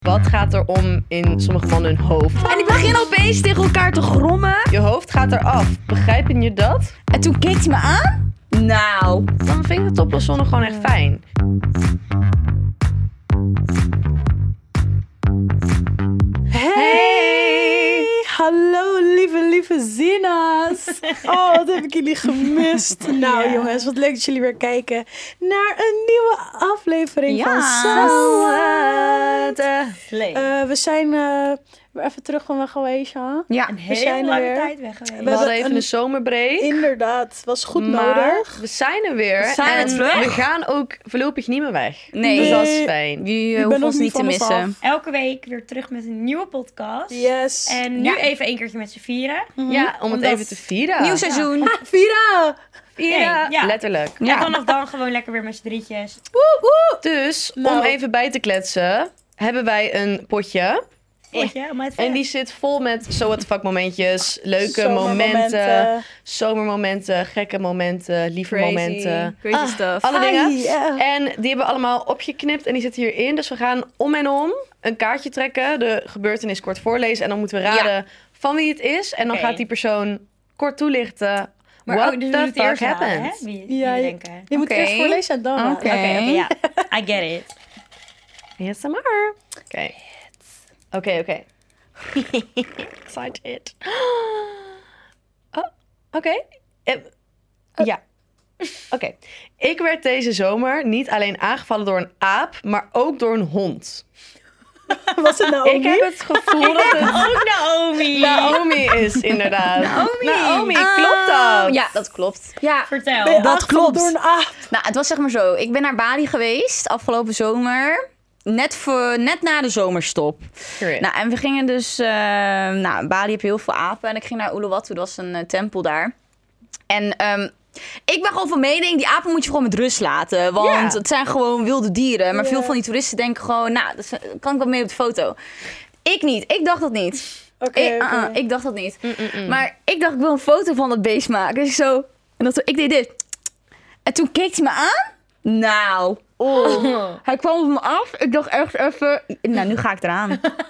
Wat gaat er om in sommige van hun hoofd? En die beginnen opeens tegen elkaar te grommen. Je hoofd gaat eraf. Begrijpen je dat? En toen keek hij me aan. Nou. Dan vind ik het op zonne gewoon echt fijn. Hey! Hallo lieve Zina's. Oh, wat heb ik jullie gemist. Nou jongens, wat leuk dat jullie weer kijken naar een nieuwe aflevering van Zo we zijn weer even terug van weg geweest, hè? Ja, een hele lange tijd weg geweest. We hadden even een zomerbreak. Inderdaad, was goed maar nodig. We zijn er weer. We zijn en terug. we gaan ook voorlopig niet meer weg. Nee. Dus dat is fijn. Die hoeven ons niet te missen. Elke week weer terug met een nieuwe podcast. Yes. En nu even een keertje met z'n vieren. Ja, om het even te vieren. Nieuw seizoen. Vira! Vieren. Ja. Letterlijk. En vanaf dan gewoon lekker weer met z'n drietjes. Dus, Nou. om even bij te kletsen, hebben wij een potje. En die zit vol met so what the fuck momentjes, leuke momenten, zomermomenten, gekke momenten, lieve momenten. Crazy stuff. Alle dingen. yeah. En die hebben we allemaal opgeknipt en die zitten hierin. Dus we gaan om en om een kaartje trekken, de gebeurtenis kort voorlezen. En dan moeten we raden van wie het is. En dan gaat die persoon kort toelichten Maar what ook, dus the fuck happened. Hè? Wie Ja, je je denken. moet eerst voorlezen en dan. Oké. Ja, I get it. ASMR. Oké. Excited. Oh, oké. Ja. Oké. Ik werd deze zomer niet alleen aangevallen door een aap, maar ook door een hond. Was het nou Ik heb het gevoel dat het Ook Naomi. Naomi is, inderdaad. Naomi, Ah. klopt dat? Ja, dat klopt. Ja, Vertel. Ben je dat aangevallen klopt. door een aap? nou, het was zeg maar zo. Ik ben naar Bali geweest afgelopen zomer. Net na de zomerstop. Correct. Nou, en we gingen dus... Bali heb je heel veel apen. En ik ging naar Uluwatu, dat was een tempel daar. En ik ben gewoon van mening, die apen moet je gewoon met rust laten. Want het zijn gewoon wilde dieren. Maar veel van die toeristen denken gewoon, nou, dat kan ik wel mee op de foto. Ik niet. Ik dacht dat niet. Oké. Ik dacht dat niet. Maar ik dacht, ik wil een foto van dat beest maken. Dus ik deed dit. En toen keek hij me aan. Nou... Hij kwam op me af. Ik dacht echt even... Nou, nu ga ik eraan.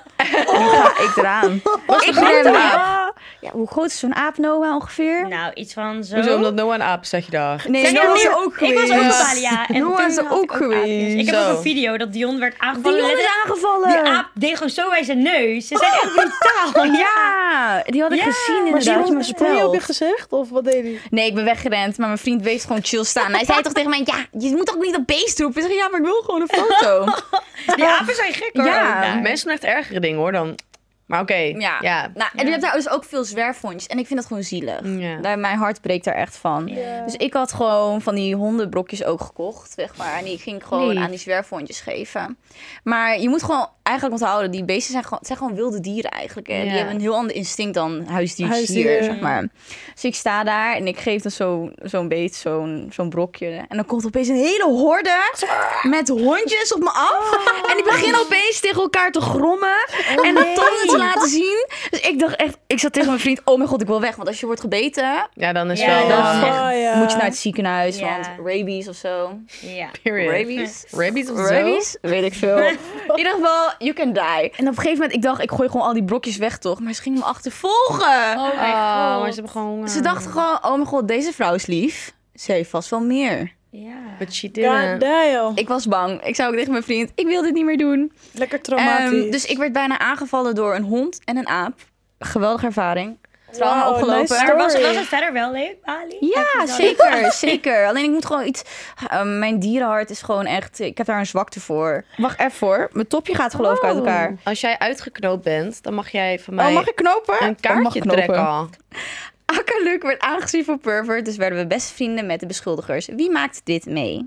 Nu ga ik eraan. Ik ben ja, hoe groot is zo'n aap, Noah, ongeveer? Nou, iets van zo. Hoezo, omdat Noah een aap zeg je daar? Nee, Zeg je Noah is dat er nu? ook Ik geweest. was ook op Bali, ja. En Noah toen is er had ook ik geweest. aapjes. Ik heb Zo. ook een video dat Dion werd aangevallen. Dion is Letterlijk, aangevallen. Die aap deed gewoon zo bij zijn neus. Ze zijn echt brutaal. Ja, die had ik gezien Maar inderdaad. Je me sprong je op je verteld. gezicht? Of wat deed hij? Nee, ik ben weggerend, maar mijn vriend bleef gewoon chill staan. Hij zei toch tegen mij, ja, je moet toch niet dat beest roepen? Ik zeg, ja, maar ik wil gewoon een foto. Die apen zijn gek hoor. Ja. ook daar. Mensen doen echt ergere dingen hoor dan. Maar oké. Ja. Nou, en je hebt daar dus ook veel zwerfhondjes. En ik vind dat gewoon zielig. Ja. Mijn hart breekt daar echt van. Ja. Dus ik had gewoon van die hondenbrokjes ook gekocht, zeg maar. En die ging ik gewoon aan die zwerfhondjes geven. Maar je moet gewoon eigenlijk onthouden, die beesten zijn gewoon wilde dieren eigenlijk. Hè. Ja. Die hebben een heel ander instinct dan huisdiertjes hier, zeg maar. Dus ik sta daar en ik geef dan zo'n beest, zo'n brokje. En dan komt opeens een hele horde met hondjes op me af. En die beginnen opeens tegen elkaar te grommen. En de tanden te laten zien. Dus ik dacht echt, ik zat tegen mijn vriend, oh mijn god, ik wil weg. Want als je wordt gebeten, Ja, dan is Ja, wel... dan moet je naar het ziekenhuis. Ja. Want rabies of zo. Ja. Period. Rabies? Rabies of zo? Rabies? Weet ik veel. In ieder geval, you can die. En op een gegeven moment, ik dacht, ik gooi gewoon al die brokjes weg, toch? Maar ze gingen me achtervolgen. Oh mijn Oh, god. maar ze hebben gewoon honger. Ze dachten gewoon, oh mijn god, deze vrouw is lief. Ze heeft vast wel meer. Ja. But she God didn't. damn. Ik was bang. Ik zei ook tegen mijn vriend, ik wil dit niet meer doen. Lekker traumatisch. Dus ik werd bijna aangevallen door een hond en een aap. Geweldige ervaring. Trauma Wow, opgelopen. nice Maar was story. het verder wel leuk, Bali? Ja, zeker, zeker. Alleen ik moet gewoon iets... mijn dierenhart is gewoon echt... Ik heb daar een zwakte voor. Wacht even hoor. Mijn topje gaat geloof ik uit elkaar. Als jij uitgeknoopt bent, dan mag jij van mij mag ik knopen? een Mag kaartje ik knopen? trekken. Akkerluk werd aangezien voor pervert, dus werden we beste vrienden met de beschuldigers. Wie maakt dit mee?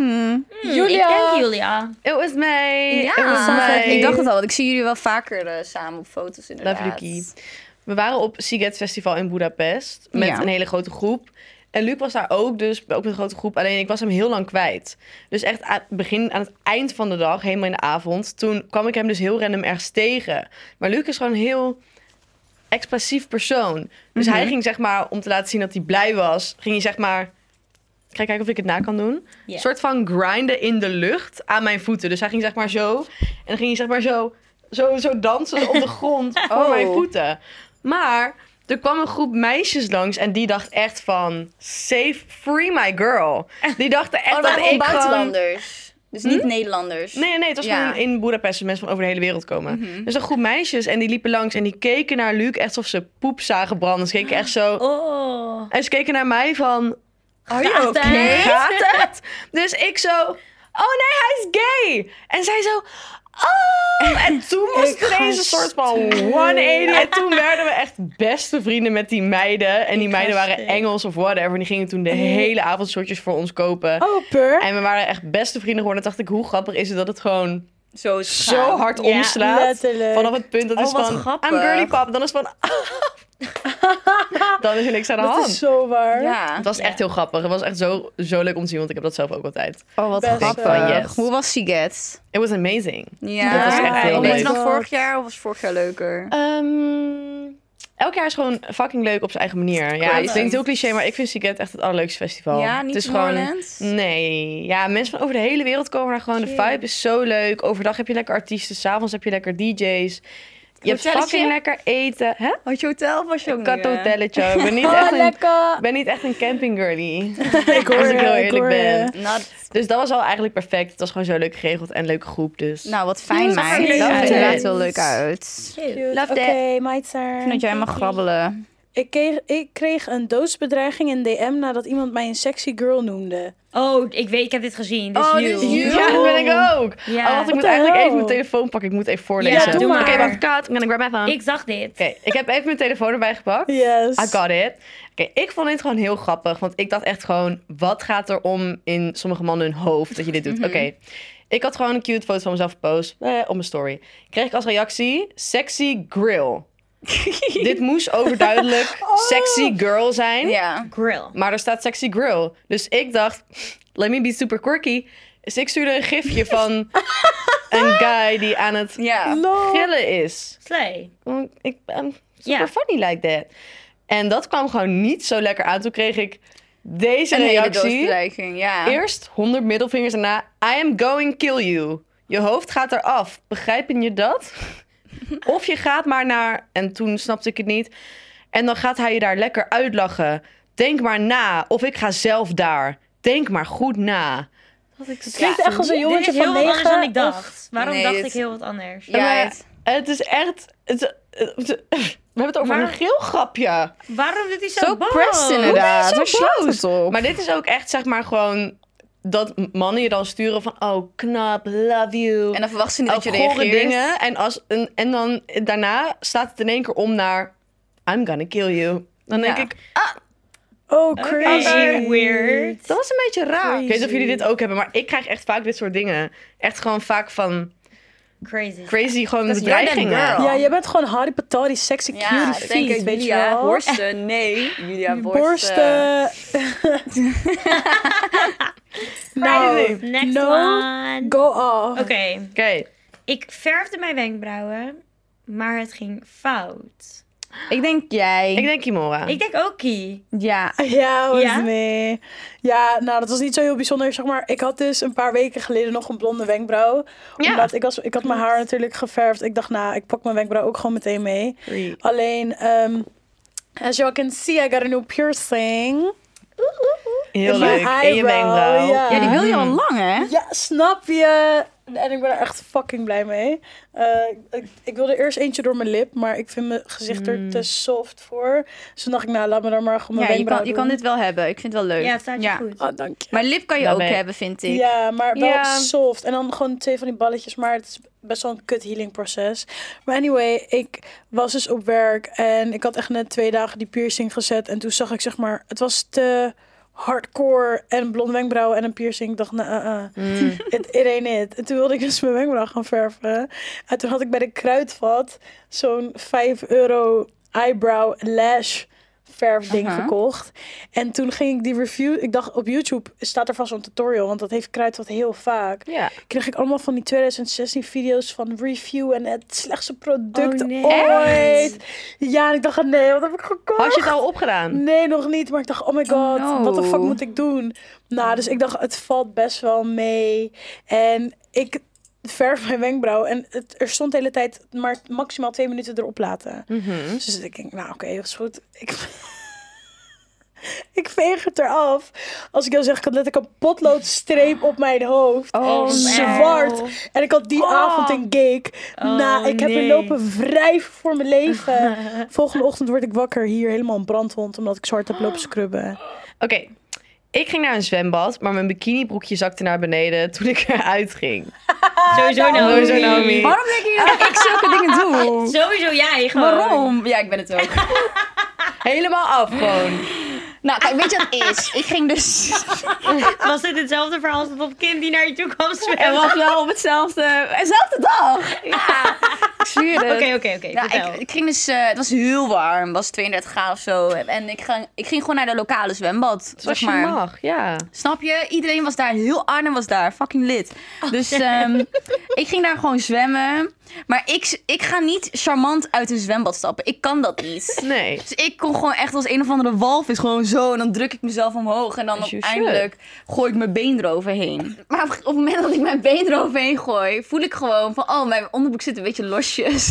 Julia. Ik denk Julia. It was me. Ja, It was me. ik dacht het al, want ik zie jullie wel vaker samen op foto's inderdaad. Love Lucky. We waren op Sziget Festival in Budapest met Ja. een hele grote groep. En Luc was daar ook, dus ook met een grote groep. Alleen ik was hem heel lang kwijt. Dus echt aan het eind van de dag, helemaal in de avond... toen kwam ik hem dus heel random ergens tegen. Maar Luc is gewoon een heel expressief persoon. Dus hij ging zeg maar, om te laten zien dat hij blij was... ging hij zeg maar... Kijken of ik het na kan doen. Ja. Een soort van grinden in de lucht aan mijn voeten. Dus hij ging zeg maar zo. En dan ging hij zeg maar zo zo dansen op de grond voor mijn voeten. Maar er kwam een groep meisjes langs en die dacht echt van... Save free my girl. Die dachten echt dat ik buitenlanders. Dus niet Nederlanders. Nee, het was gewoon in Boedapest. Mensen van over de hele wereld komen. Dus een groep meisjes en die liepen langs en die keken naar Luc echt alsof ze poep zagen branden. Ze keken echt zo... Oh. En ze keken naar mij van... Gaat het? Gaat het? Dus ik zo... Oh nee, hij is gay! En zij zo... Oh! En toen was het ineens een soort van 180. En toen werden we echt beste vrienden met die meiden. En die meiden waren Engels of whatever. En die gingen toen de hele avond shortjes voor ons kopen. Oh, pur. En we waren echt beste vrienden geworden. En dacht ik, hoe grappig is het dat het gewoon Zo hard Ja, omslaat. letterlijk. Vanaf het punt dat is wat van, grappig. I'm girly pop. Dan is het van... Dan is er niks aan de Dat hand. is zo waar. Ja. Het was echt heel grappig. Het was echt zo leuk om te zien, want ik heb dat zelf ook altijd. Oh, wat Best grappig. wel. Yes. Hoe was Siget? It was amazing. Ja. Dat was echt heel Beter leuk. dan vorig jaar of was vorig jaar leuker? Elk jaar is gewoon fucking leuk op zijn eigen manier. Ja, Crazy. het klinkt heel cliché, maar ik vind Siget echt het allerleukste festival. Ja, niet het is gewoon. Tomorrowland? Nee, ja, mensen van over de hele wereld komen daar gewoon. De vibe is zo leuk. Overdag heb je lekker artiesten, 's avonds heb je lekker DJ's. Je hebt Hotelletje? fucking lekker eten. Hè? Had je hotel of was je ook Ik had niet, een hotelletje. Ik ben niet, Oh, echt een, lekker. ben niet echt een camping girlie. Ik hoor Als ik heel je, eerlijk hoor ben. je. Dus dat was al eigenlijk perfect. Het was gewoon zo leuk geregeld en een leuke groep. Dus. Nou, wat fijn, zag er meid. leuk Dat uit. ziet er inderdaad heel leuk uit. Cute. Love Oké, my turn. Ik vind dat jij mag grabbelen. Ik kreeg een doodsbedreiging in DM nadat iemand mij een sexy girl noemde. Oh, ik heb dit gezien. Dus Oh, you. dit is you. Ja, dat ben ik ook. Ja. Oh, wacht, ik moet the eigenlijk hell? even mijn telefoon pakken. Ik moet even voorlezen. Ja, doe maar. Oké, wacht, cut. I'm gonna grab my phone. Ik zag dit. Oké, ik heb even mijn telefoon erbij gepakt. Yes. I got it. Oké, ik vond dit gewoon heel grappig. Want ik dacht echt gewoon, wat gaat er om in sommige mannen hun hoofd dat je dit doet? Oké, ik had gewoon een cute foto van mezelf gepost op mijn story. Kreeg ik als reactie, sexy grill. Dit moest overduidelijk sexy girl zijn. Ja. Grill. Maar er staat sexy grill. Dus ik dacht, let me be super quirky. Dus ik stuurde een gifje van een guy die aan het Ja. grillen is. Slay. Ik ben Ja. super funny like that. En dat kwam gewoon niet zo lekker aan. Toen kreeg ik deze Een hele reactie. doodsbedreiging, ja. Eerst 100 middelvingers en daarna, I am going kill you. Je hoofd gaat eraf. Begrijpen je dat? Of je gaat maar naar... En toen snapte ik het niet. En dan gaat hij je daar lekker uitlachen. Denk maar na. Of ik ga zelf daar. Denk maar goed na. Dat ik Het klinkt echt als een Dit jongetje is heel van wat anders 9. dan ik dacht. Waarom Nee, dacht dit- ik heel wat anders? Ja, Maar het is echt... we hebben het over Maar- een grapje. Waarom doet hij zo Zo boos? pressed inderdaad. Zo Waar slaat boos. het op? Maar dit is ook echt, zeg maar, gewoon... Dat mannen je dan sturen van... Oh, knap, love you. En dan verwacht ze niet dat je gore reageert. dingen. En dan daarna staat het in één keer om naar... I'm gonna kill you. Dan denk Ja. ik... Oh, crazy. Oké, weird. Dat was een beetje raar. Ik weet niet of jullie Crazy. dit ook hebben, maar ik krijg echt vaak dit soort dingen. Echt gewoon vaak van Crazy. crazy gewoon Dat is you're that bedreigingen. girl. Ja, je bent gewoon Harry Potter, die sexy Ja, cutie dat denk feet, ik. weet je Julia wel. Borsten. Nee, Julia Borsten. Borsten. Nou, Next no, one. go off. Oké. Oké. Ik verfde mijn wenkbrauwen, maar het ging fout. Ik denk jij. Ik denk Kimora. Ik denk ook Kie. Ja. Ja, was Ja? mee. Ja, nou, dat was niet zo heel bijzonder. Zeg maar, ik had dus een paar weken geleden nog een blonde wenkbrauw. Ja. Omdat ik had mijn haar natuurlijk geverfd. Ik dacht, nou, ik pak mijn wenkbrauw ook gewoon meteen mee. Alleen, as you can see, I got a new piercing. Heel In mijn leuk. In je eyebrow, wenkbrauw. ja. Ja, die wil je al lang, hè? Ja, snap je? En ik ben er echt fucking blij mee. Ik wilde eerst eentje door mijn lip, maar ik vind mijn gezicht er te soft voor. Dus toen dacht ik, nou, laat me dan maar gewoon mijn Ja, wenkbrauw je kan doen. dit wel hebben. Ik vind het wel leuk. Ja, het staat je goed. Oh, dank je. Maar lip kan je Daar ook ben ik. hebben, vind ik. Ja, maar wel Ja. soft. En dan gewoon 2 van die balletjes. Maar het is best wel een kut healing proces. Maar anyway, ik was dus op werk. En ik had echt net 2 dagen die piercing gezet. En toen zag ik, zeg maar, het was te hardcore. En blonde wenkbrauwen en een piercing. Ik dacht, nou, it ain't it. En toen wilde ik dus mijn wenkbrauw gaan verven. En toen had ik bij de Kruidvat zo'n €5 eyebrow lash verfding gekocht. En toen ging ik die review... Ik dacht, op YouTube staat er vast een tutorial, want dat heeft Kruidvat heel vaak. Ja. Kreeg ik allemaal van die 2016 video's van review en het slechtste product Oh, nee. ooit. Ja, en ik dacht, nee, wat heb ik gekocht? Had je het al opgedaan? Nee, nog niet. Maar ik dacht, oh my god, no. wat de fuck moet ik doen? Nou, dus ik dacht, het valt best wel mee. En ik verf mijn wenkbrauw. En er stond de hele tijd maar maximaal 2 minuten erop laten. Dus ik denk, nou oké, dat is goed. Ik veeg het eraf. Als ik dan zeg, ik had letterlijk een potloodstreep op mijn hoofd. Zwart. En ik had die avond een cake. Ik heb er lopen wrijven voor mijn leven. Volgende ochtend word ik wakker hier helemaal een brandwond. Omdat ik zwart heb lopen scrubben. Oké. Ik ging naar een zwembad, maar mijn bikinibroekje zakte naar beneden toen ik eruit ging. Sowieso Naomi. Waarom denk je dat ik zulke dingen doe? Sowieso jij gewoon. Waarom? Ja, ik ben het ook. Helemaal af gewoon. Nou, kijk, weet je wat het is? Ik ging dus... Was dit hetzelfde verhaal als dat kind die naar je toe kwam zwemmen? Het was wel op dezelfde dag. Ja, ik zweer het. Oké. Nou, ik ging dus... het was heel warm. Het was 32 graden of zo. En ik ging gewoon naar de lokale zwembad. Zoals je mag, ja. Snap je? Iedereen was daar. Heel Arnhem was daar. Fucking lit. Dus ik ging daar gewoon zwemmen. Maar ik ga niet charmant uit een zwembad stappen. Ik kan dat niet. Nee. Dus ik kon gewoon echt als een of andere walvis gewoon zo. En dan druk ik mezelf omhoog. En dan uiteindelijk gooi ik mijn been eroverheen. Maar op het moment dat ik mijn been eroverheen gooi, voel ik gewoon van, oh, mijn onderbroek zit een beetje losjes.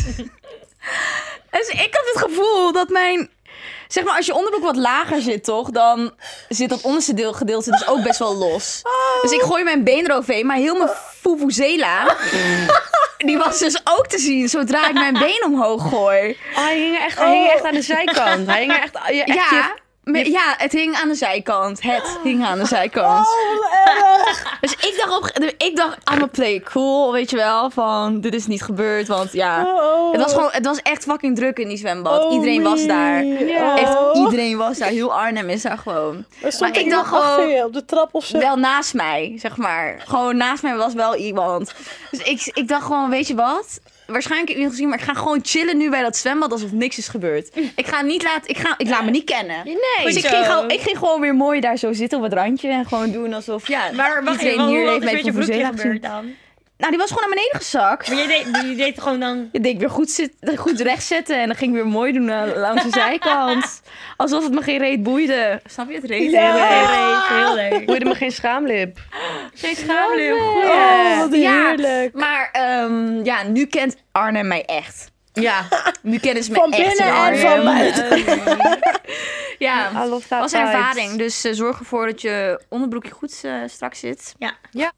Dus ik had het gevoel dat mijn... Zeg maar, als je onderbroek wat lager zit, toch? Dan zit dat onderste gedeelte dus ook best wel los. Dus ik gooi mijn been eroverheen, maar heel mijn fufuzela... Die was dus ook te zien zodra ik mijn been omhoog gooi. Hij hing echt aan de zijkant. Hij hing er echt... Ja, het hing aan de zijkant. Het hing aan de zijkant. Dus ik dacht, I'm a play cool, weet je wel. Van, dit is niet gebeurd, want ja. Het was echt fucking druk in die zwembad. Iedereen was daar. Ja. Echt, iedereen was daar. Heel Arnhem is daar gewoon. Maar ik dacht gewoon op de trap of zo. Wel naast mij, zeg maar. Gewoon naast mij was wel iemand. Dus ik dacht gewoon, weet je wat? Waarschijnlijk heb je het gezien, maar ik ga gewoon chillen nu bij dat zwembad alsof niks is gebeurd. Ik laat me niet kennen. Nee. Dus ik ging gewoon weer mooi daar zo zitten op het randje en gewoon doen alsof, ja, Maar wacht even, wat is met je broekje gebeurd dan? Nou, die was gewoon naar beneden gezakt. Maar je deed gewoon dan... Je deed ik weer goed rechtzetten en dan ging ik weer mooi doen langs de zijkant. Alsof het me geen reet boeide. Snap je het reet? Heel leuk. Boeide me geen schaamlip. Geen schaamlip. Wat heerlijk. Maar nu kent Arnhem mij echt. Ja. Nu kennen ze me Van echt binnen in en Arnhem. van buiten. Ja, I love that was een vibes. ervaring. Dus zorg ervoor dat je onderbroekje goed strak zit. Ja.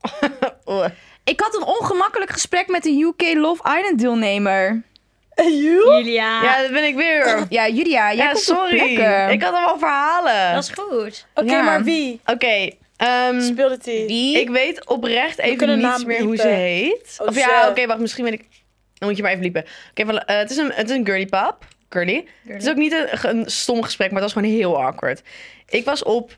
Ik had een ongemakkelijk gesprek met een UK Love Island deelnemer. Julia. Ja, dat ben ik weer. Ja, Julia, jij komt op sorry. plekken. Ik had allemaal verhalen. Dat is goed. Oké, maar wie? Oké. Speelde die? Wie? Ik weet oprecht even kunnen niet naam meer hoe ze bliepen. heet. Oh, Of ze. ja, oké, wacht, misschien weet ik... Dan moet je maar even liepen. Oké, het is een girly pap. Girly. Het is ook niet een stom gesprek, maar het was gewoon heel awkward. Ik was op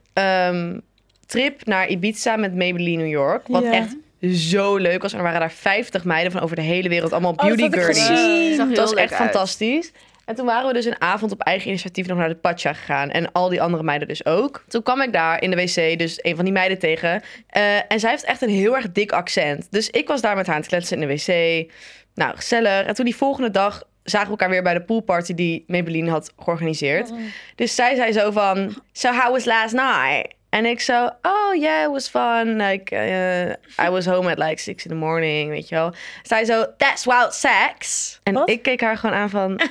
trip naar Ibiza met Maybelline New York. Wat Ja. echt zo leuk was. En er waren daar 50 meiden van over de hele wereld. Allemaal dat beauty had ik girlies. gezien. Zag Het heel was leuk echt uit. fantastisch. En toen waren we dus een avond op eigen initiatief nog naar de Pacha gegaan. En al die andere meiden dus ook. Toen kwam ik daar in de wc dus een van die meiden tegen. En zij heeft echt een heel erg dik accent. Dus ik was daar met haar aan het kletsen in de wc. Nou, gezellig. En toen die volgende dag zagen we elkaar weer bij de poolparty die Maybelline had georganiseerd. Dus zij zei zo van, so how was last night? En ik zo, oh yeah, it was fun. Like, I was home at like 6 in the morning, weet je wel. Zij zo, that's wild sex. En Wat? ik keek haar gewoon aan van...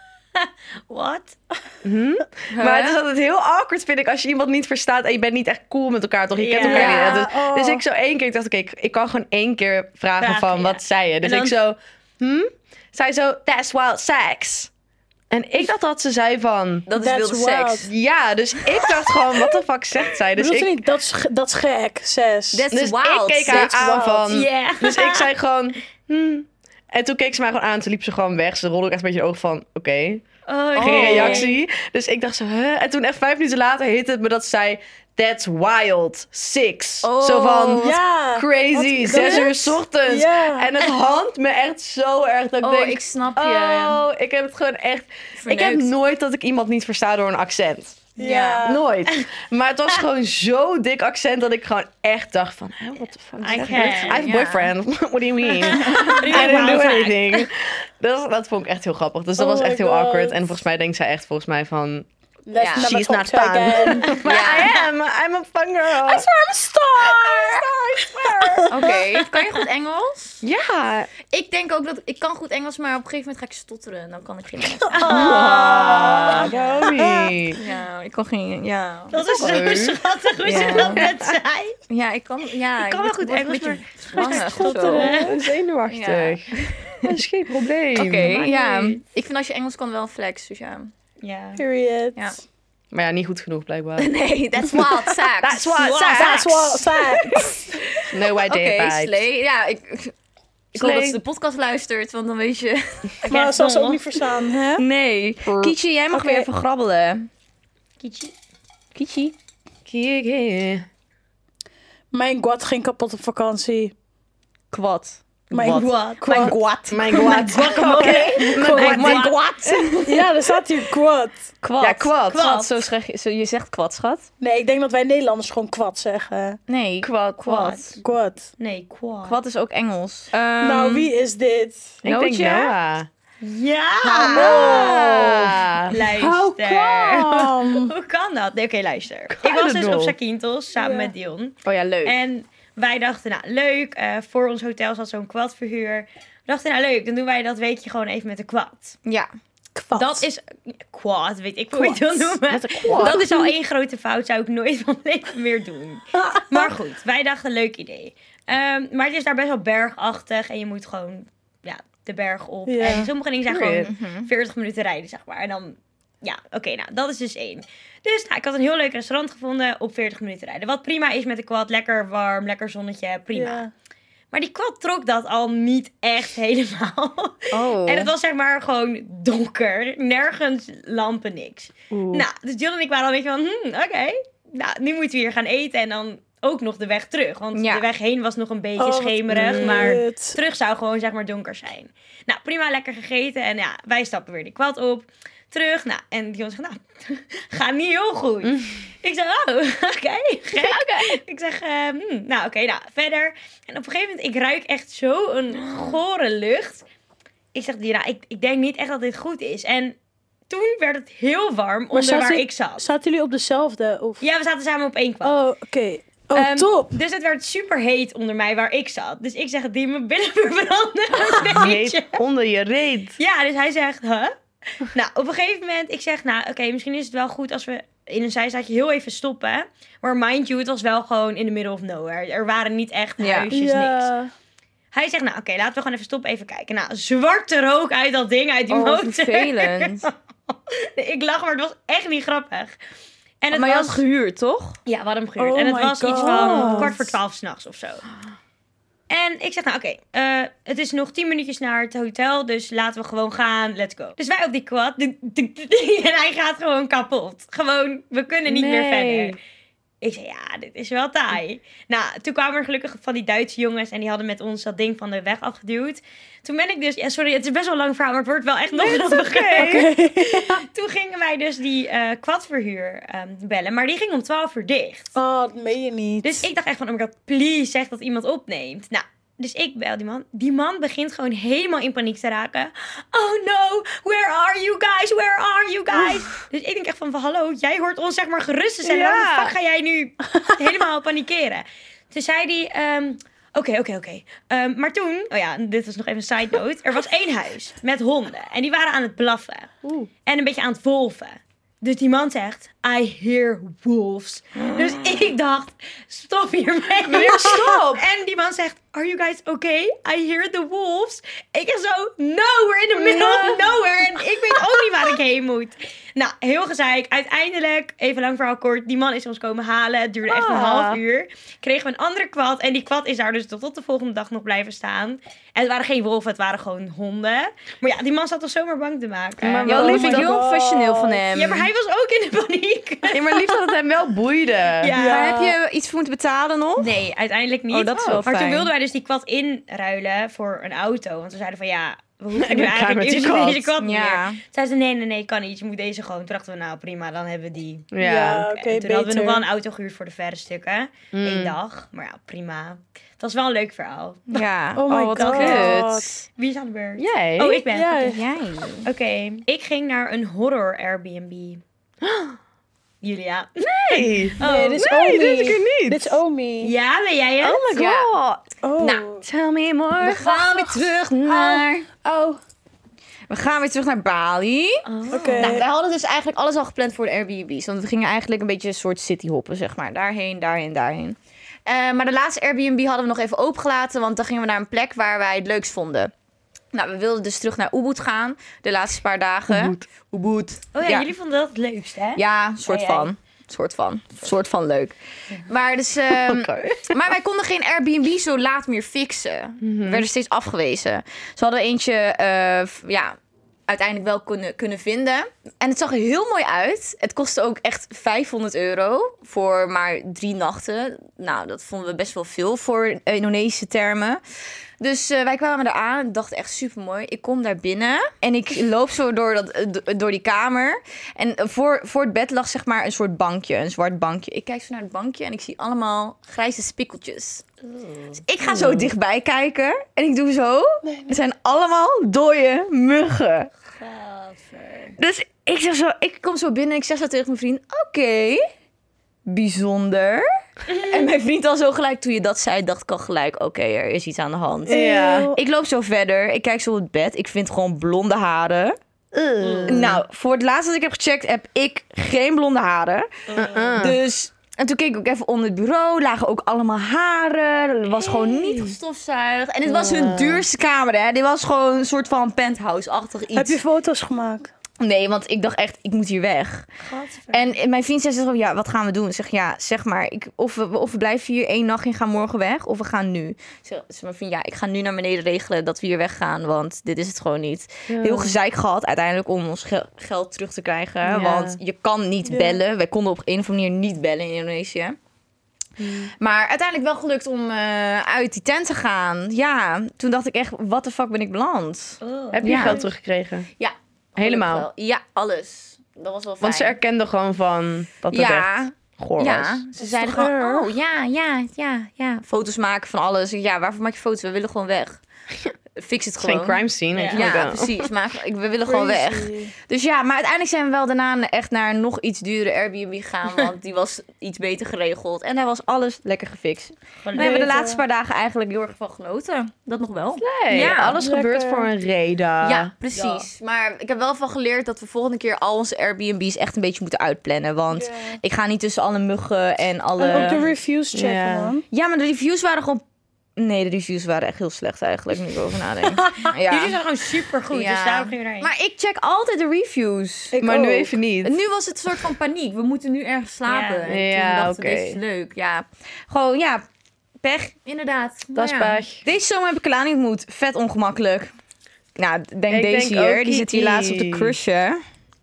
What? Maar het is altijd heel awkward, vind ik, als je iemand niet verstaat en je bent niet echt cool met elkaar, toch? Je kent Ja. elkaar niet. Oh. Dus ik zo 1 keer, ik dacht, oké, ik kan gewoon 1 keer vragen van, ja. wat zei je? Dus En dan- ik zo, Zij zo, that's wild sex. En ik dacht dat ze zei van... Dat is That's wilde wild. seks. Ja, dus ik dacht gewoon, wat de fuck zegt zij? Dus Bedoelt ze ik, niet, dat is gek, 6. That's dus wild. ik keek haar That's aan wild. van... Yeah. Dus ik zei gewoon... En toen keek ze mij gewoon aan, toen liep ze gewoon weg. Ze rolde ook echt een beetje de ogen van, oké. Geen reactie. Dus ik dacht zo, huh? En toen echt 5 minuten later hitte het me dat ze zei... That's wild. 6. Oh. Zo van... Ja. Crazy. Wat- 6 dat uur is- 's ochtends. Ja. En het handt me echt zo erg dat ik denk... Ik snap je. Oh, ik heb het gewoon echt... Ik heb Verneukt. nooit dat ik iemand niet versta door een accent. Ja. Nooit. Maar het was gewoon zo dik accent dat ik gewoon echt dacht van... What the fuck? I is can't, that? I have a ja. boyfriend. What do you mean? I didn't do anything. Dat vond ik echt heel grappig. Dus dat Oh was my echt heel God. awkward. En volgens mij denkt zij echt van... Let's Ja. never She's talk not to fun. again. But I'm a fun girl. I swear I'm a star. Oké, kan je goed Engels? Ja. Ik denk ook dat... Ik kan goed Engels, maar op een gegeven moment ga ik stotteren. En dan kan ik geen Engels. Joey. Ja, ik kan geen... Ja, Dat is zo Leuk. schattig hoe Ja. ze dat net zei. ja ik kan... Ja, Ik kan wel goed Engels, maar... Zwanger of zo. Zenuwachtig. Dat is geen probleem. Oké, ja. niet. Ik vind als je Engels kan wel een flex, dus ja. Ja. Period. Ja. Maar ja, niet goed genoeg blijkbaar. Nee, that's wild sex. That's what That's what sex. No idea Oké, about. Slee. Ja, ik hoop Slee. dat ze de podcast luistert, want dan weet je... Maar dat zal ze ook niet verstaan, hè? Nee. Kietje, jij mag Oké. weer even grabbelen. Kietje. Kietje. Kiki. Mijn quad ging kapot op vakantie. Kwad. Mijn Wat? quad. Quad. Mijn god. Mijn quad. Ja, er staat hier quad. Kwad. Ja, kwad. Kwad, je zegt kwad, schat? Nee, ik denk dat wij Nederlanders gewoon quad zeggen. Nee. Kwad. Kwad. Quad. Nee, quad. Kwad is ook Engels. Nou, wie is dit? Ik denk Nootje? Noah. Ja! Ah. Luister. How come? Hoe kan dat? Nee, oké, luister. Ik Kan was het dus nog? op Zakynthos samen Ja. met Dion. Oh ja, leuk. En wij dachten, nou leuk, voor ons hotel zat zo'n quadverhuur. We dachten, nou leuk, dan doen wij dat weekje gewoon even met de quad. Ja. Quad. Dat is... Quad, weet ik hoe je het wil noemen. Met een quad. Dat is al één grote fout, zou ik nooit van mijn leven meer doen. Maar goed, wij dachten, leuk idee. Maar het is daar best wel bergachtig en je moet gewoon de berg op. Ja. En sommige dingen zijn gewoon Mhm. 40 minuten rijden, zeg maar. En dan, ja, oké, nou, dat is dus 1. Dus nou, ik had een heel leuk restaurant gevonden op 40 minuten rijden. Wat prima is met de quad, lekker warm, lekker zonnetje, prima. Ja. Maar die quad trok dat al niet echt helemaal. Oh. En het was zeg maar gewoon donker. Nergens lampen, niks. Nou, dus Jill en ik waren al een beetje van, oké. Nou, nu moeten we hier gaan eten en dan ook nog de weg terug. Want Ja. de weg heen was nog een beetje Oh, wat schemerig, maar kut. terug zou gewoon zeg maar donker zijn. Nou, prima, lekker gegeten. En ja, wij stappen weer die quad op. Terug, nou, en Dion zegt, nou, gaat niet heel goed. Ik zeg, oh, oké, gek. Ik zeg, nou, oké, nou, verder. En op een gegeven moment, ik ruik echt zo een gore lucht. Ik zeg, Dina, ik denk niet echt dat dit goed is. En toen werd het heel warm onder waar ik zat. Zaten jullie op dezelfde? Of? Ja, we zaten samen op één quad. Oh, oké. Oh, top. Dus het werd super heet onder mij waar ik zat. Dus ik zeg, die mijn billen verbranden. Een beetje. Heet onder je reet. Ja, dus hij zegt, huh? Nou, op een gegeven moment, ik zeg, nou, oké, misschien is het wel goed als we in een zijstaatje heel even stoppen. Maar mind you, het was wel gewoon in the middle of nowhere. Er waren niet echt huisjes, niks. Ja. Hij zegt, nou, oké, laten we gewoon even stoppen, even kijken. Nou, zwarte rook uit dat ding, uit die Oh, motor. vervelend. Ik lach, maar het was echt niet grappig. En het Maar je was... had gehuurd, toch? Ja, we hadden hem gehuurd. Oh en het my was iets God. van 11:45 s'nachts of zo. En ik zeg, nou oké, het is nog 10 minuutjes naar het hotel, dus laten we gewoon gaan, let's go. Dus wij op die quad, en hij gaat gewoon kapot. Gewoon, we kunnen niet meer verder. Ik zei, ja, dit is wel taai. Nou, toen kwamen er gelukkig van die Duitse jongens en die hadden met ons dat ding van de weg afgeduwd. Toen ben ik dus, ja sorry, het is best wel een lang verhaal, maar het wordt wel echt nog grappiger. Toen gingen wij dus die quadverhuur bellen, maar die ging om 12 uur dicht. Oh, dat meen je niet. Dus ik dacht echt van, oh my god, please, zeg dat iemand opneemt. Nou, dus ik bel die man. Die man begint gewoon helemaal in paniek te raken. Oh no, where are you guys? Where are you guys? Dus ik denk echt van hallo, jij hoort ons zeg maar gerust te stellen. Ja. Waarom de fuck ga jij nu helemaal panikeren? Toen zei hij, oké. Maar toen, oh ja, dit was nog even een side note. Er was 1 huis met honden. En die waren aan het blaffen. En een beetje aan het wolven. Dus die man zegt, I hear wolves. Dus ik dacht, stop hiermee. Meneer, stop. En die man zegt, are you guys okay? I hear the wolves. Ik zeg zo, no, we're in the middle of nowhere. En ik weet ook niet waar ik heen moet. Nou, heel gezeik. Uiteindelijk, even lang verhaal kort, die man is ons komen halen. Het duurde echt een half uur. Kregen we een andere quad. En die quad is daar dus tot de volgende dag nog blijven staan. En het waren geen wolven, het waren gewoon honden. Maar ja, die man zat ons zomaar bang te maken. Maar Ja, Oh lief, my ik heel God. professioneel van hem. Ja, maar hij was ook in de paniek. Nee, maar lief dat het hem wel boeide. Ja. Maar heb je iets voor moeten betalen nog? Nee, uiteindelijk niet. Oh, dat is wel maar toen fijn. wilden wij dus die quad inruilen voor een auto. Want we zeiden van ja, we hoeven Ik nu ben klaar eigenlijk met die eerst quad. deze quad niet Ja. meer. Zeiden ze nee, kan niet. Je moet deze gewoon. Toen dachten we nou prima, dan hebben we die. Ja. oké, En toen hadden we nog beter. wel een auto gehuurd voor de verre stukken. 1 dag. Maar ja, prima. Het was wel een leuk verhaal. Ja. Oh my wat God. kut. Wie is aan de beurt? Jij? Oh, ik ben. Ja. Oké. Jij. Oké. Ik ging naar een horror Airbnb. Julia. Nee. Nee, dit is nee, Omi. dit is ik niet. Dit is Omi. Ja, ben jij het? Oh my god. Oh. Nou, Tell me more. we gaan weer terug naar... Oh. We gaan weer terug naar Bali. Oké. Nou, wij hadden dus eigenlijk alles al gepland voor de Airbnb's. Want we gingen eigenlijk een beetje een soort cityhoppen, zeg maar. Daarheen. Maar de laatste Airbnb hadden we nog even opengelaten. Want dan gingen we naar een plek waar wij het leukst vonden. Nou, we wilden dus terug naar Ubud gaan. De laatste paar dagen. Ubud. Oh ja, jullie vonden dat het leukst, hè? Ja, soort van leuk. Maar dus, maar wij konden geen Airbnb zo laat meer fixen. We werden steeds afgewezen. Ze hadden eentje, uiteindelijk wel kunnen vinden. En het zag er heel mooi uit. Het kostte ook echt €500 voor maar 3 nachten. Nou, dat vonden we best wel veel voor Indonesische termen. Dus wij kwamen eraan. Ik dacht echt super mooi. Ik kom daar binnen en ik loop zo door die kamer. En voor het bed lag zeg maar een soort bankje, een zwart bankje. Ik kijk zo naar het bankje en ik zie allemaal grijze spikkeltjes. Dus ik ga zo dichtbij kijken en ik doe zo. Het zijn allemaal dode muggen. Dus ik kom zo binnen en ik zeg zo tegen mijn vriend: oké, bijzonder. En mijn vriend al zo gelijk, toen je dat zei, dacht ik al gelijk, oké, er is iets aan de hand. Ja. Ik loop zo verder, ik kijk zo op het bed, ik vind gewoon blonde haren. Nou, voor het laatst dat ik heb gecheckt, heb ik geen blonde haren. Dus, en toen keek ik ook even onder het bureau, lagen ook allemaal haren. Er was gewoon niet gestofzuigd. En dit was hun duurste kamer, hè. Dit was gewoon een soort van penthouse-achtig iets. Heb je foto's gemaakt? Nee, want ik dacht echt, ik moet hier weg. En mijn vriend zei zo, ja, wat gaan we doen? Ik zeg, ja, zeg maar, of we blijven hier 1 nacht en gaan morgen weg, of we gaan nu. Dus mijn vriend, ja, ik ga nu naar beneden regelen dat we hier weggaan, want dit is het gewoon niet. Ja. Heel gezeik gehad uiteindelijk om ons geld terug te krijgen, Ja. want je kan niet bellen. Wij konden op een of andere manier niet bellen in Indonesië. Maar uiteindelijk wel gelukt om uit die tent te gaan. Ja, toen dacht ik echt, what the fuck ben ik beland? Heb je geld teruggekregen? Ja. Helemaal? Ja, alles. Dat was wel fijn. Want ze erkenden gewoon van dat het echt goor was. Ze zeiden gewoon, ja. Foto's maken van alles. Ja, waarvoor maak je foto's? We willen gewoon weg. Fix het gewoon. Geen crime scene. Ja, precies. Maar we willen gewoon weg. Dus ja, maar uiteindelijk zijn we wel daarna echt naar een nog iets duurdere Airbnb gegaan. Want die was iets beter geregeld. En daar was alles lekker gefixt. We hebben de laatste paar dagen eigenlijk heel erg van genoten. Dat nog wel. Nee, ja, alles gebeurt voor een reden. Ja, precies. Ja. Maar ik heb wel van geleerd dat we volgende keer al onze Airbnb's echt een beetje moeten uitplannen. Want ik ga niet tussen alle muggen en alle... En ook de reviews checken, man. Ja, maar de reviews waren gewoon... Nee, de reviews waren echt heel slecht eigenlijk, nu ik erover nadenk. Jullie zijn gewoon supergoed, dus daarom gingen we daarheen. Maar ik check altijd de reviews. Maar nu even niet. Nu was het een soort van paniek. We moeten nu ergens slapen. Ja, toen dachten we, dit is leuk. Ja, gewoon, ja, pech, inderdaad. Dat is pech. Deze zomer heb ik Kalani ontmoet. Vet ongemakkelijk. Nou, denk deze hier. Die zit hier laatst op de crushje.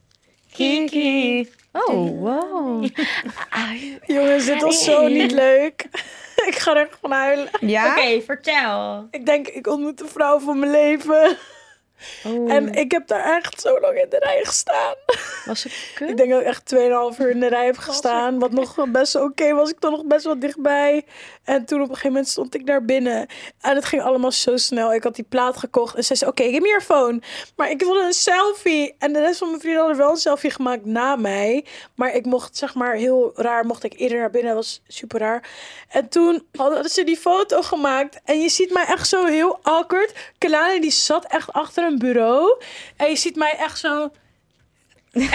Kiki. Oh, wow. Jongens, dit was zo niet leuk. Ik ga er echt van huilen. Ja? Oké, vertel. Ik denk, ik ontmoet de vrouw van mijn leven. Oh. En ik heb daar echt zo lang in de rij gestaan. Was het kut? Ik denk dat ik echt 2,5 uur in de rij heb gestaan. Wat nog best wel oké was. Ik toch nog best wel dichtbij. En toen op een gegeven moment stond ik daar binnen. En het ging allemaal zo snel. Ik had die plaat gekocht. En ze zei, oké, give me your phone. Maar ik wilde een selfie. En de rest van mijn vrienden hadden wel een selfie gemaakt na mij. Maar ik mocht, zeg maar, heel raar, mocht ik eerder naar binnen. Dat was super raar. En toen hadden ze die foto gemaakt. En je ziet mij echt zo heel awkward. Kalani, die zat echt achter een bureau. En je ziet mij echt zo... Nee.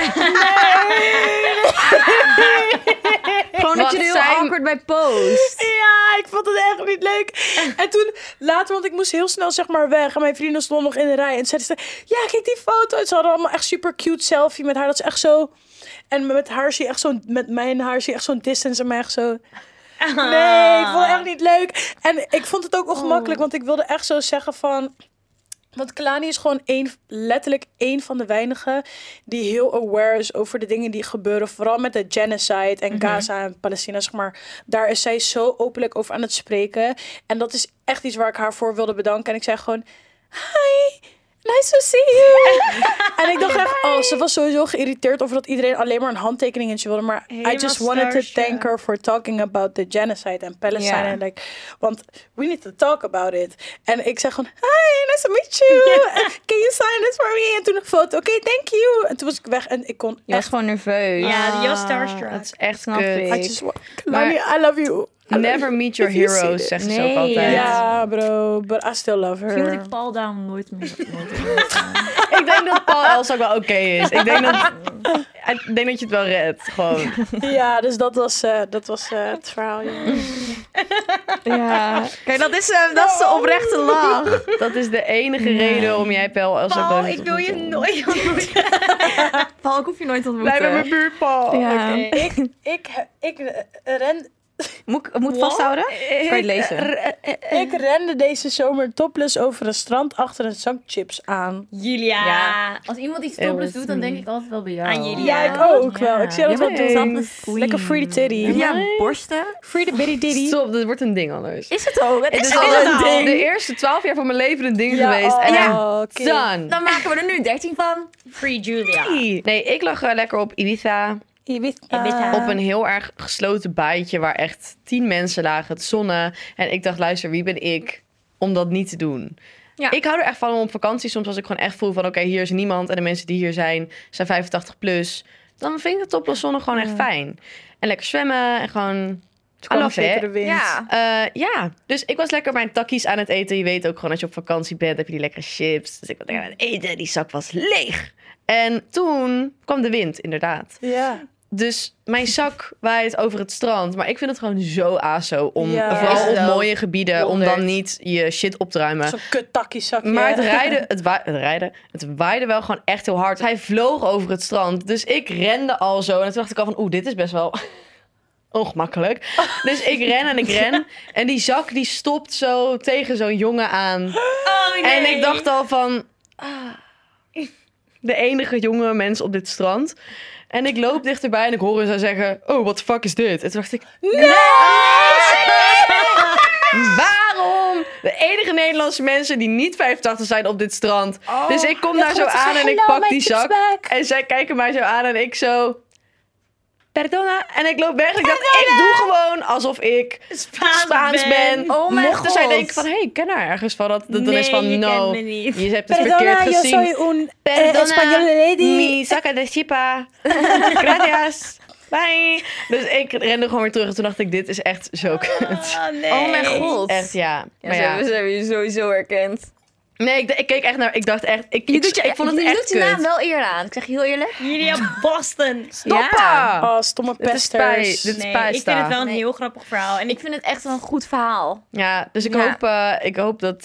Gewoon dat je er heel awkward bij post. Ja, ik vond het echt niet leuk. En toen later, want ik moest heel snel zeg maar weg. En mijn vrienden stonden nog in de rij. En zeiden ze, ja, kijk die foto. Ze hadden allemaal echt super cute selfie met haar. Dat is echt zo... En met haar zie je echt zo'n... Met mijn haar zie je echt zo'n distance en mij echt zo... Nee, ik vond het echt niet leuk. En ik vond het ook ongemakkelijk, want ik wilde echt zo zeggen van... Want Kalani is gewoon letterlijk één van de weinigen die heel aware is over de dingen die gebeuren. Vooral met de genocide en Gaza en Palestina, zeg maar. Daar is zij zo openlijk over aan het spreken. En dat is echt iets waar ik haar voor wilde bedanken. En ik zei gewoon, hi. nice to see you. En ik dacht echt, ze was sowieso geïrriteerd over dat iedereen alleen maar een handtekeningetje wilde. Maar I just wanted to thank her for talking about the genocide and Palestine. Ja. And want we need to talk about it. En ik zeg gewoon, hi, nice to meet you. Can you sign this for me? En toen een foto, oké, thank you. En toen was ik weg en ik kon Je was gewoon nerveus. Ja, die was starstruck. Dat is echt Snap kut. ik. Kalani, I love you. Never meet your If you see heroes, this. zegt ze ook Nee, altijd. Ja, bro, but I still love her. Misschien moet ik Paul daarom nooit meer. Ik denk dat Paul Els ook wel oké is. Ik denk dat je het wel redt, gewoon. Ja, dus dat was het verhaal. Ja. Kijk, dat is de oprechte lach. Dat is de enige reden om jij Paul Els ook Paul, wel ik wil je nooit ontmoeten. Paul, ik hoef je nooit te ontmoeten. Blijf bij mijn buurt, Paul. Ja. Ik ren... Moet vasthouden? Kan je het lezen? Ik rende deze zomer topless over een strand achter een zak chips aan. Julia. Ja, als iemand iets topless doet, dan denk ik altijd wel bij jou. Aan jullie. Ja, ik ook wel. Ik zie dat wel doen. Topless queen. Lekker free the titty. Ja, borsten. Free the bitty ditty. Stop, dit wordt een ding anders. Is het ook? Het Het is is al al een ding. de eerste 12 jaar van mijn leven een ding Ja, geweest. En oké. done. Dan maken we er nu 13 van. Free Julia. Nee, ik lag lekker op Ibiza. Ibiza. Op een heel erg gesloten baaitje waar echt 10 mensen lagen te zonnen. En ik dacht, luister, wie ben ik om dat niet te doen? Ja. Ik hou er echt van om op vakantie. Soms als ik gewoon echt voel van, oké, hier is niemand. En de mensen die hier zijn 85 plus. Dan vind ik de topless zonne gewoon echt fijn. En lekker zwemmen en gewoon... I love zeker it. de wind. Ja. Dus ik was lekker mijn takkies aan het eten. Je weet ook gewoon, als je op vakantie bent, heb je die lekkere chips. Dus ik was lekker aan het eten. Die zak was leeg. En toen kwam de wind, inderdaad. Ja. Dus mijn zak waait over het strand. Maar ik vind het gewoon zo aso om, Ja. vooral op Is het ook. mooie gebieden, om dan niet je shit op te ruimen. Zo'n kut zakje. Maar het waaide wel gewoon echt heel hard. Hij vloog over het strand. Dus ik rende al zo. En toen dacht ik al van, dit is best wel ongemakkelijk. Dus ik ren en ik ren. En die zak die stopt zo tegen zo'n jongen aan. Oh nee. En ik dacht al van... de enige jonge mens op dit strand. En ik loop dichterbij en ik hoor haar zeggen... Oh, what the fuck is dit? En toen dacht ik... Nee! Waarom? De enige Nederlandse mensen die niet 85 zijn op dit strand. Dus ik kom daar zo aan en ik pak die zak. En zij kijken mij zo aan en ik zo... Perdona. En ik loop weg. Ik dacht, ik doe gewoon alsof ik Spaans ben. Oh mijn Mochten zij God. denken van, ik ken haar ergens van. Dat dan Nee, is van, je no, kent me niet. je hebt het Perdona, verkeerd yo gezien. soy un Perdona, español lady. mi saca de chipa. Gracias. Bye. Dus ik rende gewoon weer terug. En toen dacht ik, dit is echt zo kut. Oh nee. Oh mijn god. Echt, ja. Ja, Maar ja. Ze hebben je sowieso herkend. Nee, ik keek echt naar... Ik dacht echt... Ik vond het je echt doet je naam kut. wel eer aan. Ik zeg je heel eerlijk. Julia Boston. Stoppen! Oh, stomme Dit is pesters. spijt. Dit is Nee, pijsta. ik vind het wel een Nee. heel grappig verhaal. En Ik vind het echt wel een goed verhaal. Ja, dus Ja. ik hoop dat...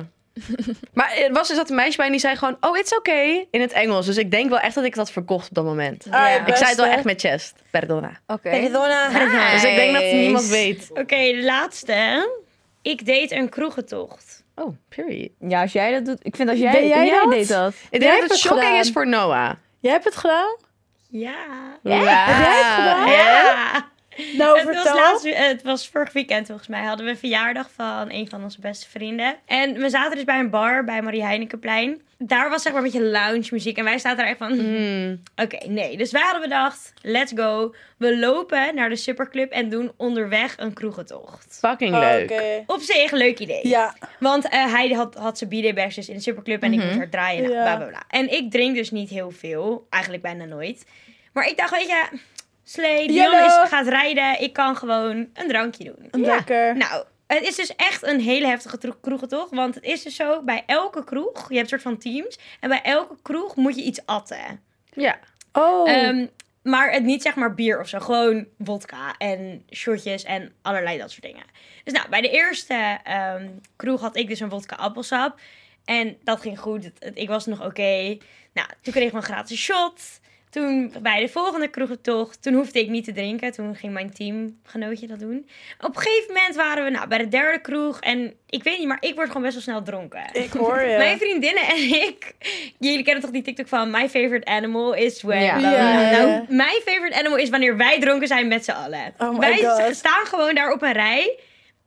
Maar er zat een meisje bij en die zei gewoon... Oh, it's okay. In het Engels. Dus ik denk wel echt dat ik dat verkocht op dat moment. Ja. Ik zei het wel echt met chest. Perdona. Oké. Perdona. Dus ik denk dat niemand weet. Oké, de laatste. Ik deed een kroegentocht. Oh, period. Ja, als jij dat doet. Ik vind als Ben jij jij dat? deed dat. Ik Jij denk hebt dat het het shocking gedaan. is voor Noah. Jij hebt het gedaan? Ja. Ja. Heb jij het gedaan? Ja. Nou, Het was, vertel. het was vorig weekend volgens mij. Hadden we een verjaardag van een van onze beste vrienden. En we zaten dus bij een bar bij Marie Heinekenplein. Daar was zeg maar een beetje lounge muziek. En wij zaten daar echt van... Oké, nee. Dus wij hadden bedacht, let's go. We lopen naar de Superclub en doen onderweg een kroegentocht. Fucking leuk. Oké. Op zich, leuk idee. Ja. Want hij had zijn b-day-bashes in de Superclub en ik moest er draaien. Nou, Ja. bla, bla, bla. En ik drink dus niet heel veel. Eigenlijk bijna nooit. Maar ik dacht, weet je... Slee, Dion Jawel. gaat rijden. Ik kan gewoon een drankje doen. Lekker. Nou, het is dus echt een hele heftige kroegentocht. Want het is dus zo, bij elke kroeg... Je hebt een soort van teams. En bij elke kroeg moet je iets atten. Ja. Oh. Maar het niet zeg maar bier of zo. Gewoon vodka en shotjes en allerlei dat soort dingen. Dus nou, bij de eerste kroeg had ik dus een vodka appelsap. En dat ging goed. Ik was nog oké. Nou, toen kreeg ik een gratis shot. Toen bij de volgende kroegentocht, toen hoefde ik niet te drinken. Toen ging mijn teamgenootje dat doen. Op een gegeven moment waren we bij de derde kroeg. En ik weet niet, maar ik word gewoon best wel snel dronken. Ik hoor je. Mijn vriendinnen en ik... Jullie kennen toch die TikTok van... My favorite animal is when... Ja. Ja. Nou, mijn favorite animal is wanneer wij dronken zijn met z'n allen. Oh my wij God. staan gewoon daar op een rij...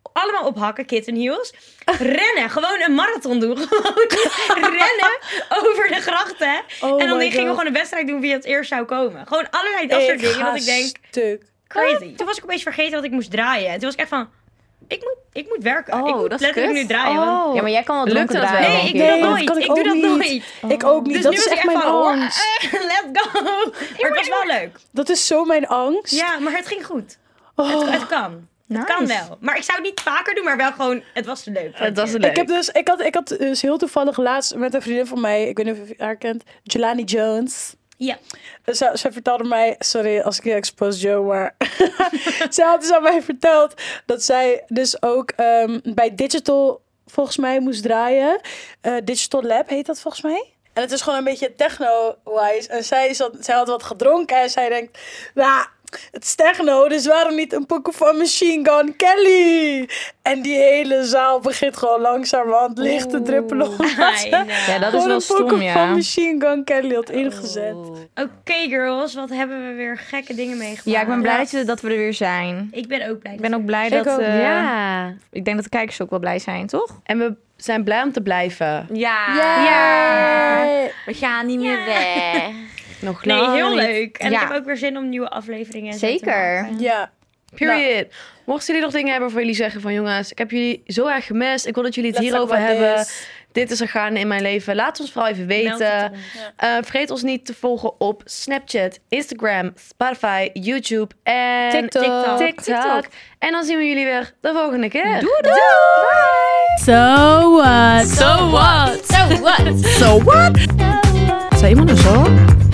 allemaal ophakken, kitten heels. Rennen, gewoon een marathon doen. Gewoon rennen over de grachten. Oh en dan my gingen we God. gewoon een wedstrijd doen wie het eerst zou komen. Gewoon allerlei dat soort dingen. ga Dat ik denk, stuk. crazy. Toen was ik opeens vergeten dat ik moest draaien. En toen was ik echt van, ik moet werken. Oh, ik moet dat is letterlijk kut. nu draaien. Want, Ja, maar jij kan wel Lukt dronken dat wel? draaien. nee, ik denk doe Nee, dat dat nooit. kan Ik ik doe ook dat niet. nooit. Ik ook niet. Dus Dat nu is was ik echt mijn van, angst. let's go. Maar het was wel leuk. Dat is zo mijn angst. Ja, maar het ging goed. Oh. Het kan. Het kan wel. Maar ik zou het niet vaker doen, maar wel gewoon, het was leuk. Het was leuk. Ik had dus heel toevallig laatst met een vriendin van mij, ik weet niet of je haar kent, Jelani Jones. Ja. Zij vertelde mij, sorry als ik je expose Joe, maar zij had dus aan mij verteld dat zij dus ook bij Digital volgens mij moest draaien. Digital Lab heet dat volgens mij. En het is gewoon een beetje techno-wise. En zij had wat gedronken en zij denkt, nou, het is techno, dus waarom niet een pokoe van Machine Gun Kelly? En die hele zaal begint gewoon langzamerhand licht te druppelen. Omdat ze Ja, dat is gewoon wel een stom, pokoe van ja. Machine Gun Kelly had ingezet. Oké, girls, wat hebben we weer gekke dingen meegemaakt? Ja, ik ben blij dat we er weer zijn. Ik ben ook blij. Ik ben ook blij Ik dat... ook. Ja. Ik denk dat de kijkers ook wel blij zijn, toch? En we zijn blij om te blijven. Ja. We gaan niet meer weg. Nog Nee, lang heel niet. leuk. En Ja. ik heb ook weer zin om nieuwe afleveringen en zo te Zeker. maken. Ja. Period. Mochten jullie nog dingen hebben voor jullie zeggen van jongens, ik heb jullie zo erg gemist. Ik wil dat jullie het Let's hierover talk about hebben. this. Dit is er gaande in mijn leven. Laat ons vooral even Meld weten. het ons. Vergeet ons niet te volgen op Snapchat, Instagram, Spotify, YouTube en TikTok. En dan zien we jullie weer de volgende keer. Doei! So what? So what? So what? So what? Zei iemand er zo?